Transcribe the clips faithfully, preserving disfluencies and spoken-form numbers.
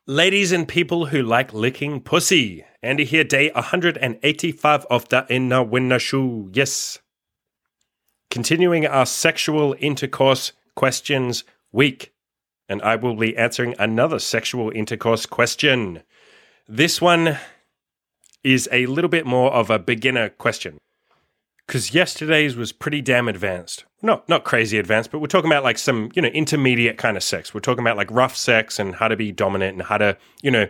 Ladies and people who like licking pussy. Andy here, day one hundred eighty-five of the Inner Winner Show. Yes. Continuing our sexual intercourse questions week. And I will be answering another sexual intercourse question. This one is a little bit more of a beginner question. Because yesterday's was pretty damn advanced. Not not crazy advanced, but we're talking about like some, you know, intermediate kind of sex. We're talking about like rough sex and how to be dominant and how to, you know,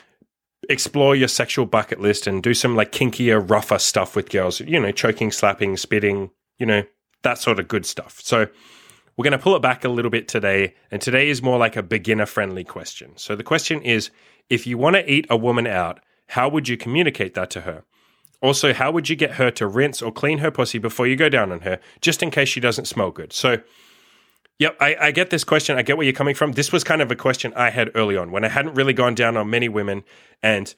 explore your sexual bucket list and do some like kinkier, rougher stuff with girls. You know, choking, slapping, spitting, you know, that sort of good stuff. So we're going to pull it back a little bit today. And today is more like a beginner-friendly question. So the question is, if you want to eat a woman out, how would you communicate that to her? Also, how would you get her to rinse or clean her pussy before you go down on her, just in case she doesn't smell good? So, yep, I, I get this question. I get where you're coming from. This was kind of a question I had early on when I hadn't really gone down on many women and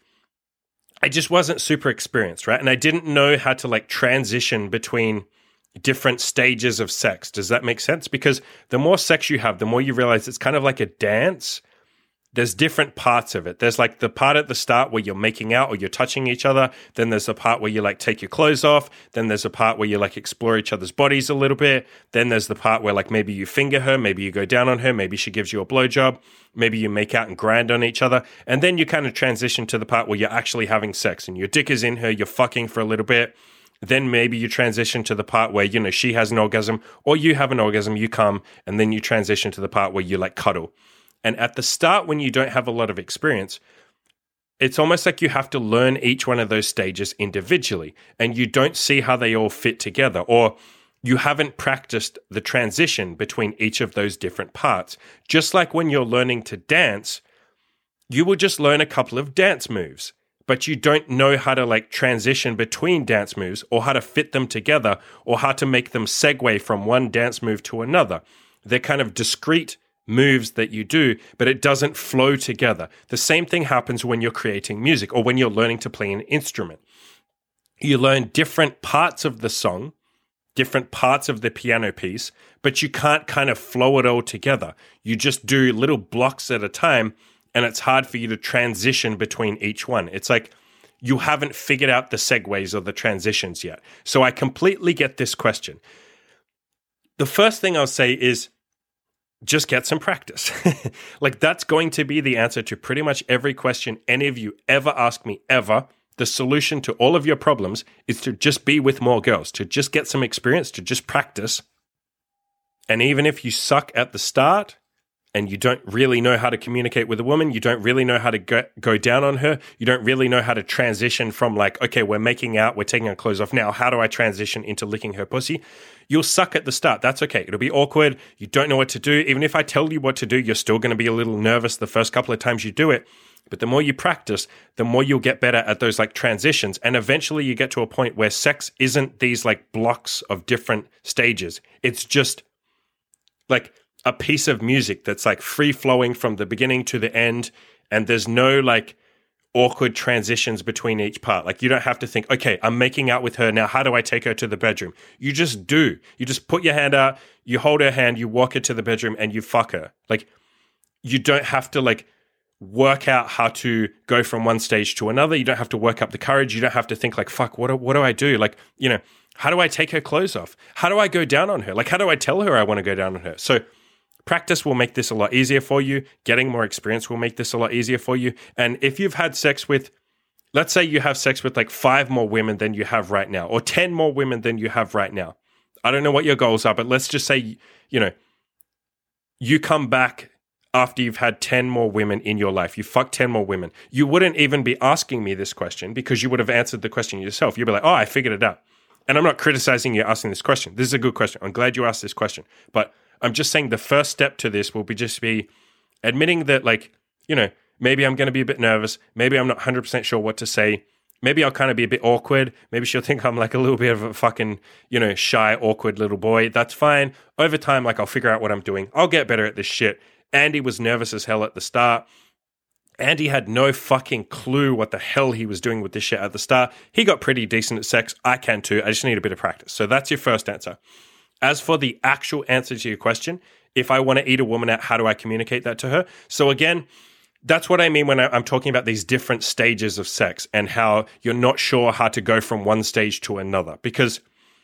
I just wasn't super experienced, right? And I didn't know how to like transition between different stages of sex. Does that make sense? Because the more sex you have, the more you realize it's kind of like a dance. There's different parts of it. There's like the part at the start where you're making out or you're touching each other. Then there's the part where you like take your clothes off. Then there's a part where you like explore each other's bodies a little bit. Then there's the part where like maybe you finger her, maybe you go down on her, maybe she gives you a blowjob, maybe you make out and grind on each other. And then you kind of transition to the part where you're actually having sex and your dick is in her, you're fucking for a little bit. Then maybe you transition to the part where, you know, she has an orgasm or you have an orgasm, you come, and then you transition to the part where you like cuddle. And at the start, when you don't have a lot of experience, it's almost like you have to learn each one of those stages individually, and you don't see how they all fit together, or you haven't practiced the transition between each of those different parts. Just like when you're learning to dance, you will just learn a couple of dance moves, but you don't know how to like transition between dance moves or how to fit them together or how to make them segue from one dance move to another. They're kind of discrete moves that you do, but it doesn't flow together. The same thing happens when you're creating music or when you're learning to play an instrument. You learn different parts of the song, different parts of the piano piece, but you can't kind of flow it all together. You just do little blocks at a time, and it's hard for you to transition between each one. It's like you haven't figured out the segues or the transitions yet. So I completely get this question. The first thing I'll say is, just get some practice. Like that's going to be the answer to pretty much every question any of you ever ask me ever. The solution to all of your problems is to just be with more girls, to just get some experience, to just practice. And even if you suck at the start and you don't really know how to communicate with a woman, you don't really know how to go, go down on her, you don't really know how to transition from like, okay, we're making out, we're taking our clothes off now, how do I transition into licking her pussy? You'll suck at the start. That's okay. It'll be awkward. You don't know what to do. Even if I tell you what to do, you're still going to be a little nervous the first couple of times you do it. But the more you practice, the more you'll get better at those like transitions. And eventually you get to a point where sex isn't these like blocks of different stages. It's just like a piece of music that's like free flowing from the beginning to the end. And there's no like awkward transitions between each part. Like you don't have to think, okay, I'm making out with her now. How do I take her to the bedroom? You just do. You just put your hand out, you hold her hand, you walk her to the bedroom and you fuck her. Like you don't have to like work out how to go from one stage to another. You don't have to work up the courage. You don't have to think like, fuck, what do, what do I do? Like, you know, how do I take her clothes off? How do I go down on her? Like, how do I tell her I want to go down on her? So practice will make this a lot easier for you. Getting more experience will make this a lot easier for you. And if you've had sex with, let's say you have sex with like five more women than you have right now, or ten more women than you have right now. I don't know what your goals are, but let's just say, you know, you come back after you've had ten more women in your life. You fuck ten more women. You wouldn't even be asking me this question because you would have answered the question yourself. You'd be like, oh, I figured it out. And I'm not criticizing you asking this question. This is a good question. I'm glad you asked this question. But I'm just saying the first step to this will be just be admitting that, like, you know, maybe I'm going to be a bit nervous. Maybe I'm not one hundred percent sure what to say. Maybe I'll kind of be a bit awkward. Maybe she'll think I'm like a little bit of a fucking, you know, shy, awkward little boy. That's fine. Over time, like, I'll figure out what I'm doing. I'll get better at this shit. Andy was nervous as hell at the start. Andy had no fucking clue what the hell he was doing with this shit at the start. He got pretty decent at sex. I can too. I just need a bit of practice. So that's your first answer. As for the actual answer to your question, if I want to eat a woman out, how do I communicate that to her? So again, that's what I mean when I, I'm talking about these different stages of sex and how you're not sure how to go from one stage to another. Because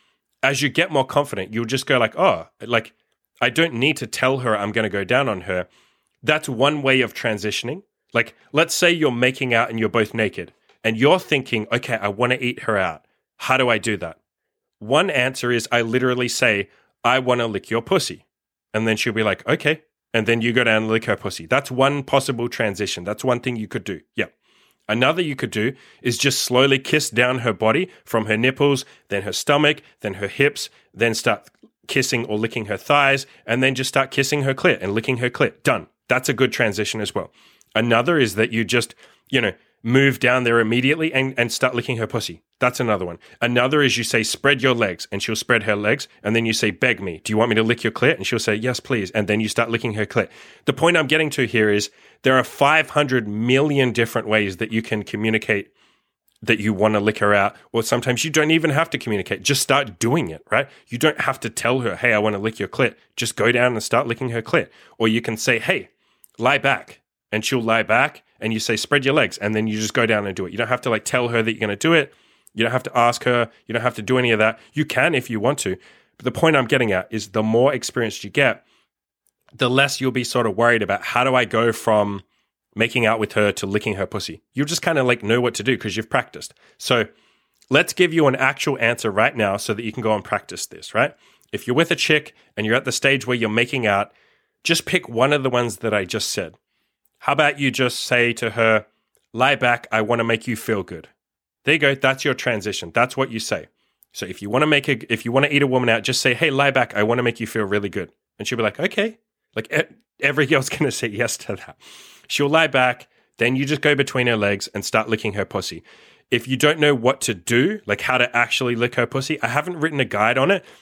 as you get more confident, you'll just go like, oh, like I don't need to tell her I'm going to go down on her. That's one way of transitioning. Like, let's say you're making out and you're both naked and you're thinking, okay, I want to eat her out. How do I do that? One answer is I literally say, I want to lick your pussy. And then she'll be like, okay. And then you go down and lick her pussy. That's one possible transition. That's one thing you could do. Yeah. Another you could do is just slowly kiss down her body from her nipples, then her stomach, then her hips, then start kissing or licking her thighs, and then just start kissing her clit and licking her clit. Done. That's a good transition as well. Another is that you just, you know, move down there immediately and, and start licking her pussy. That's another one. Another is you say, spread your legs, and she'll spread her legs, and then you say, beg me. Do you want me to lick your clit? And she'll say, yes, please. And then you start licking her clit. The point I'm getting to here is there are five hundred million different ways that you can communicate that you want to lick her out, or sometimes you don't even have to communicate. Just start doing it, right? You don't have to tell her, hey, I want to lick your clit. Just go down and start licking her clit. Or you can say, hey, lie back. And she'll lie back, and you say, spread your legs, and then you just go down and do it. You don't have to like tell her that you're going to do it. You don't have to ask her. You don't have to do any of that. You can if you want to. But the point I'm getting at is the more experienced you get, the less you'll be sort of worried about how do I go from making out with her to licking her pussy. You'll just kind of like know what to do because you've practiced. So let's give you an actual answer right now so that you can go and practice this, right? If you're with a chick and you're at the stage where you're making out, just pick one of the ones that I just said. How about you just say to her, lie back, I want to make you feel good. There you go. That's your transition. That's what you say. So if you want to make a, if you want to eat a woman out, just say, hey, lie back, I want to make you feel really good. And she'll be like, okay. Like every girl's going to say yes to that. She'll lie back. Then you just go between her legs and start licking her pussy. If you don't know what to do, like how to actually lick her pussy, I haven't written a guide on it.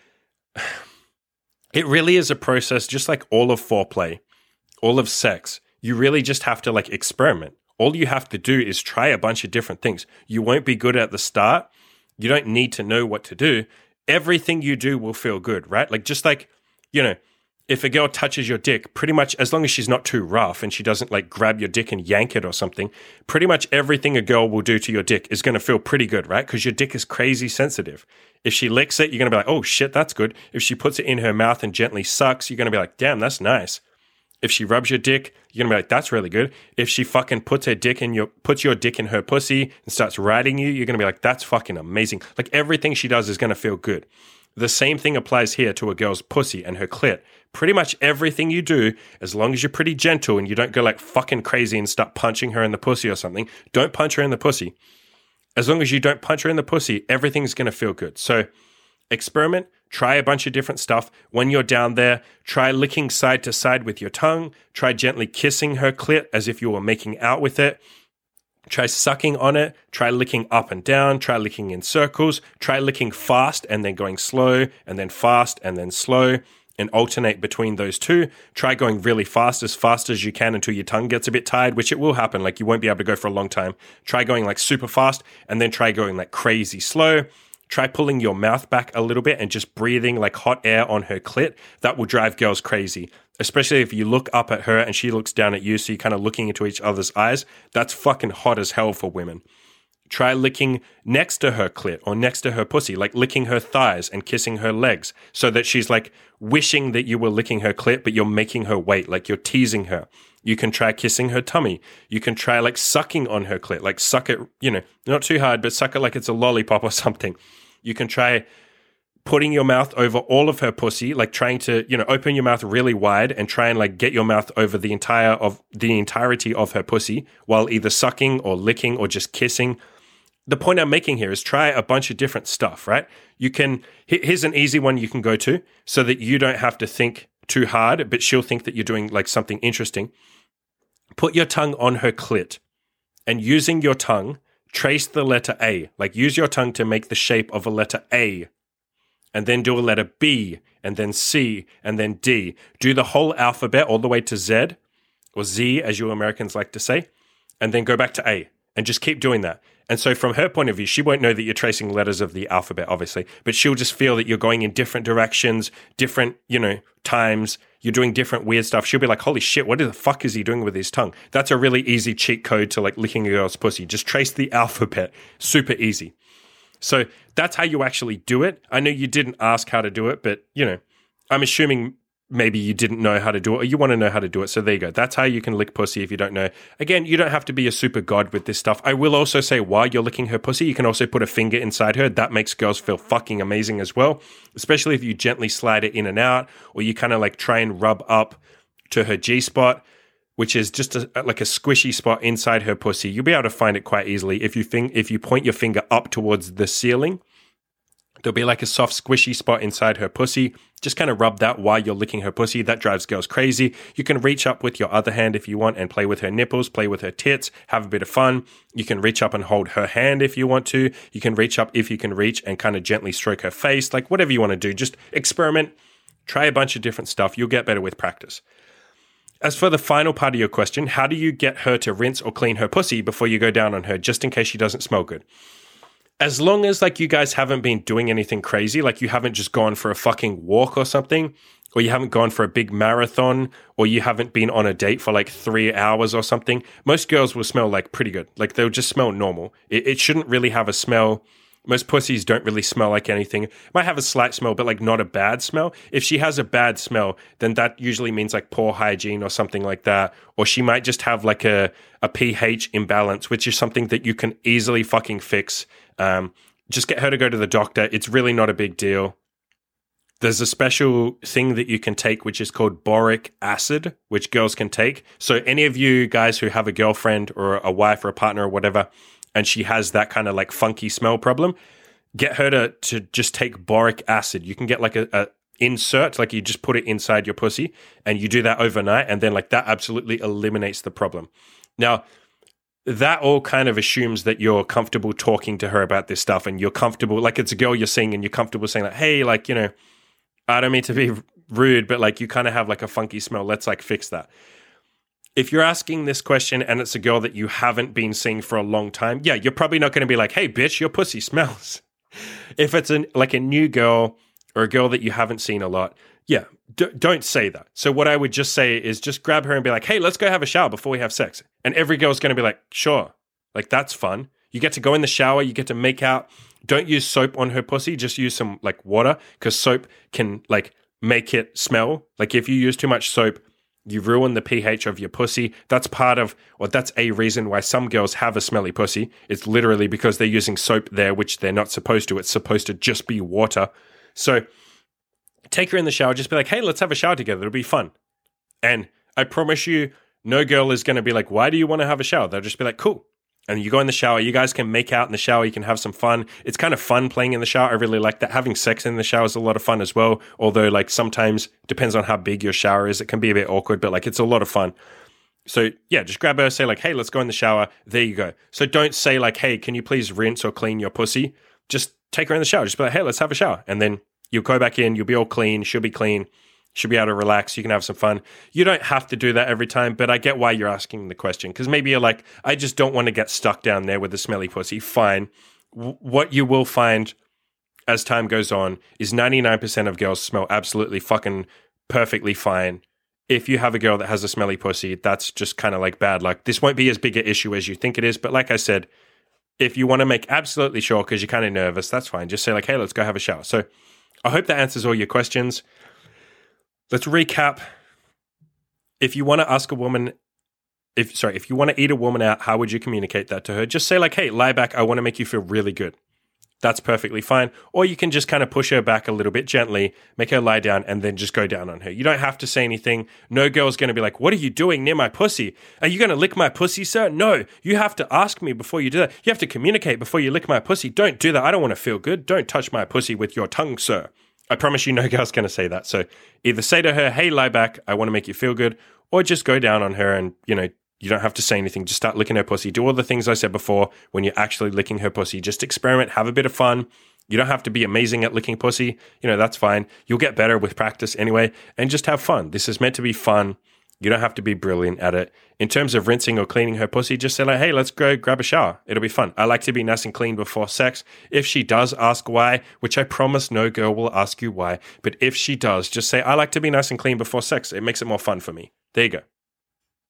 It really is a process, just like all of foreplay, all of sex. You really just have to like experiment. All you have to do is try a bunch of different things. You won't be good at the start. You don't need to know what to do. Everything you do will feel good, right? Like just like, you know, if a girl touches your dick, pretty much as long as she's not too rough and she doesn't like grab your dick and yank it or something, pretty much everything a girl will do to your dick is going to feel pretty good, right? Because your dick is crazy sensitive. If she licks it, you're going to be like, oh shit, that's good. If she puts it in her mouth and gently sucks, you're going to be like, damn, that's nice. If she rubs your dick, you're gonna be like, that's really good. If she fucking puts her dick in your puts your dick in her pussy and starts riding you, you're gonna be like, that's fucking amazing. Like everything she does is gonna feel good. The same thing applies here to a girl's pussy and her clit. Pretty much everything you do, as long as you're pretty gentle and you don't go like fucking crazy and start punching her in the pussy or something, don't punch her in the pussy. As long as you don't punch her in the pussy, everything's gonna feel good. So experiment, try a bunch of different stuff. When you're down there, try licking side to side with your tongue. Try gently kissing her clit as if you were making out with it. Try sucking on it. Try licking up and down. Try licking in circles. Try licking fast and then going slow and then fast and then slow and alternate between those two. Try going really fast, as fast as you can until your tongue gets a bit tired, which it will happen. Like you won't be able to go for a long time. Try going like super fast and then try going like crazy slow. Try pulling your mouth back a little bit and just breathing like hot air on her clit. That will drive girls crazy, especially if you look up at her and she looks down at you, so you're kind of looking into each other's eyes. That's fucking hot as hell for women. Try licking next to her clit or next to her pussy, like licking her thighs and kissing her legs so that she's like wishing that you were licking her clit, but you're making her wait, like you're teasing her. You can try kissing her tummy. You can try like sucking on her clit, like suck it, you know, not too hard, but suck it like it's a lollipop or something. You can try putting your mouth over all of her pussy, like trying to, you know, open your mouth really wide and try and like get your mouth over the entire of the entirety of her pussy while either sucking or licking or just kissing. The point I'm making here is try a bunch of different stuff, right? You can, here's an easy one you can go to so that you don't have to think too hard, but she'll think that you're doing like something interesting. Put your tongue on her clit and using your tongue, trace the letter A. Like use your tongue to make the shape of a letter A. And then do a letter B, and then C, and then D. Do the whole alphabet all the way to Z, or Z as you Americans like to say, and then go back to A. And just keep doing that. And so from her point of view, she won't know that you're tracing letters of the alphabet, obviously, but she'll just feel that you're going in different directions, different, you know, times, you're doing different weird stuff. She'll be like, holy shit, what the fuck is he doing with his tongue? That's a really easy cheat code to like licking a girl's pussy. Just trace the alphabet. Super easy. So that's how you actually do it. I know you didn't ask how to do it, but, you know, I'm assuming maybe you didn't know how to do it or you want to know how to do it. So there you go. That's how you can lick pussy if you don't know. Again, you don't have to be a super god with this stuff. I will also say while you're licking her pussy, you can also put a finger inside her. That makes girls feel fucking amazing as well, especially if you gently slide it in and out or you kind of like try and rub up to her G-spot, which is just a, like a squishy spot inside her pussy. You'll be able to find it quite easily. If you think, if you point your finger up towards the ceiling, there'll be like a soft squishy spot inside her pussy. Just kind of rub that while you're licking her pussy. That drives girls crazy. You can reach up with your other hand if you want and play with her nipples, play with her tits, have a bit of fun. You can reach up and hold her hand if you want to. You can reach up if you can reach and kind of gently stroke her face, like whatever you want to do. Just experiment, try a bunch of different stuff. You'll get better with practice. As for the final part of your question, how do you get her to rinse or clean her pussy before you go down on her, just in case she doesn't smell good? As long as like you guys haven't been doing anything crazy, like you haven't just gone for a fucking walk or something, or you haven't gone for a big marathon, or you haven't been on a date for like three hours or something, most girls will smell like pretty good. Like they'll just smell normal. It, it shouldn't really have a smell. Most pussies don't really smell like anything. It might have a slight smell, but like not a bad smell. If she has a bad smell, then that usually means like poor hygiene or something like that. Or she might just have like a, a pH imbalance, which is something that you can easily fucking fix. Um, just get her to go to the doctor. It's really not a big deal. There's a special thing that you can take, which is called boric acid, which girls can take. So any of you guys who have a girlfriend or a wife or a partner or whatever, and she has that kind of like funky smell problem, get her to, to just take boric acid. You can get like a, a insert, like you just put it inside your pussy and you do that overnight. And then like that absolutely eliminates the problem. Now, that all kind of assumes that you're comfortable talking to her about this stuff and you're comfortable, like it's a girl you're seeing and you're comfortable saying like, hey, like, you know, I don't mean to be rude, but like you kind of have like a funky smell. Let's like fix that. If you're asking this question and it's a girl that you haven't been seeing for a long time, yeah, you're probably not going to be like, hey, bitch, your pussy smells. If it's an, like a new girl or a girl that you haven't seen a lot, yeah, d- don't say that. So what I would just say is just grab her and be like, hey, let's go have a shower before we have sex. And every girl's going to be like, sure, like that's fun. You get to go in the shower, you get to make out. Don't use soap on her pussy, just use some like water because soap can like make it smell. Like if you use too much soap, you ruin the pH of your pussy. That's part of, or that's a reason why some girls have a smelly pussy. It's literally because they're using soap there, which they're not supposed to. It's supposed to just be water. So take her in the shower, just be like, hey, let's have a shower together. It'll be fun. And I promise you, no girl is going to be like, why do you want to have a shower? They'll just be like, cool. And you go in the shower, you guys can make out in the shower, you can have some fun. It's kind of fun playing in the shower. I really like that. Having sex in the shower is a lot of fun as well. Although like sometimes, depends on how big your shower is, it can be a bit awkward, but like it's a lot of fun. So yeah, just grab her, say like, hey, let's go in the shower. There you go. So don't say like, hey, can you please rinse or clean your pussy? Just take her in the shower. Just be like, hey, let's have a shower. And then you'll go back in, you'll be all clean, she'll be clean. Should be able to relax. You can have some fun. You don't have to do that every time, but I get why you're asking the question. Because maybe you're like, I just don't want to get stuck down there with a smelly pussy. Fine. W- what you will find as time goes on is ninety-nine percent of girls smell absolutely fucking perfectly fine. If you have a girl that has a smelly pussy, that's just kind of like bad luck. This won't be as big an issue as you think it is. But like I said, if you want to make absolutely sure because you're kind of nervous, that's fine. Just say like, hey, let's go have a shower. So I hope that answers all your questions. Let's recap. If you want to ask a woman, if sorry, if you want to eat a woman out, how would you communicate that to her? Just say like, hey, lie back. I want to make you feel really good. That's perfectly fine. Or you can just kind of push her back a little bit gently, make her lie down, and then just go down on her. You don't have to say anything. No girl's going to be like, what are you doing near my pussy? Are you going to lick my pussy, sir? No, you have to ask me before you do that. You have to communicate before you lick my pussy. Don't do that. I don't want to feel good. Don't touch my pussy with your tongue, sir. I promise you no girl's going to say that. So either say to her, hey, lie back, I want to make you feel good, or just go down on her and, you know, you don't have to say anything. Just start licking her pussy. Do all the things I said before when you're actually licking her pussy. Just experiment, have a bit of fun. You don't have to be amazing at licking pussy. You know, that's fine. You'll get better with practice anyway, and just have fun. This is meant to be fun. You don't have to be brilliant at it. In terms of rinsing or cleaning her pussy, just say like, hey, let's go grab a shower. It'll be fun. I like to be nice and clean before sex. If she does ask why, which I promise no girl will ask you why, but if she does, just say, I like to be nice and clean before sex. It makes it more fun for me. There you go.